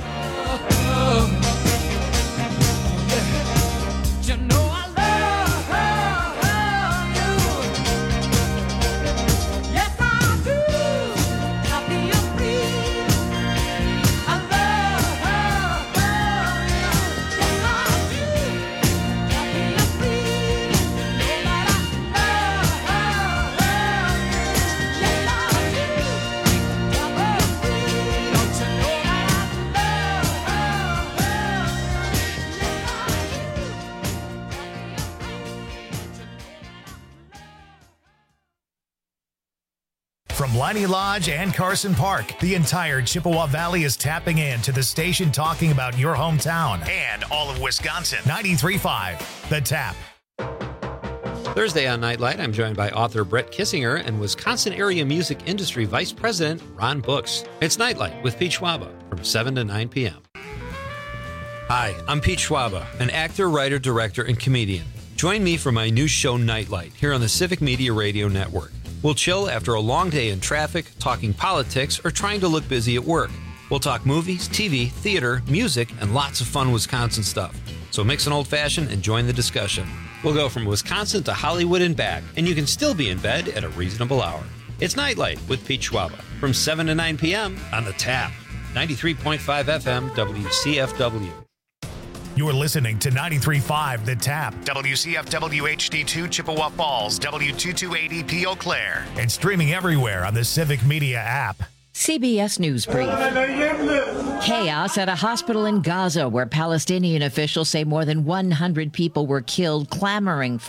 From Leinie Lodge and Carson Park, the entire Chippewa Valley is tapping into the station talking about your hometown and all of Wisconsin. 93.5, The Tap. Thursday on Nightlight, I'm joined by author Brett Kissinger and Wisconsin Area Music Industry Vice President Ron Books. It's Nightlight with Pete Schwaba from 7 to 9 p.m. Hi, I'm Pete Schwaba, an actor, writer, director, and comedian. Join me for my new show, Nightlight, here on the Civic Media Radio Network. We'll chill after a long day in traffic, talking politics, or trying to look busy at work. We'll talk movies, TV, theater, music, and lots of fun Wisconsin stuff. So mix an old-fashioned and join the discussion. We'll go from Wisconsin to Hollywood and back, and you can still be in bed at a reasonable hour. It's Nightlight with Pete Schwaba from 7 to 9 p.m. on The Tap, 93.5 FM WCFW. You're listening to 93.5 The Tap, WCFW HD2 Chippewa Falls, W228EP Eau Claire, and streaming everywhere on the Civic Media app. CBS News Brief. Chaos at a hospital in Gaza where Palestinian officials say more than 100 people were killed, clamoring